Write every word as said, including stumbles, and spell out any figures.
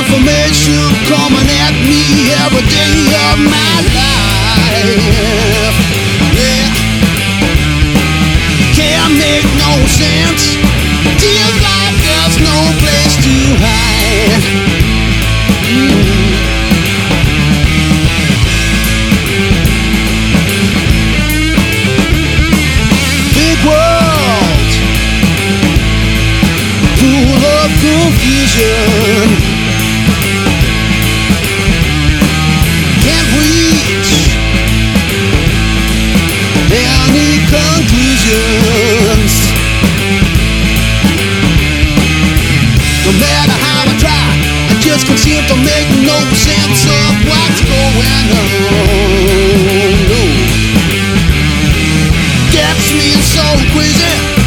information coming at me every day of my life. Yeah, can't make no sense. Feels like there's no place to hide. Mm. Big world full of confusion. Any conclusions? No matter how I try, I just can't seem to make no sense of what's going on. No. Gets me so crazy.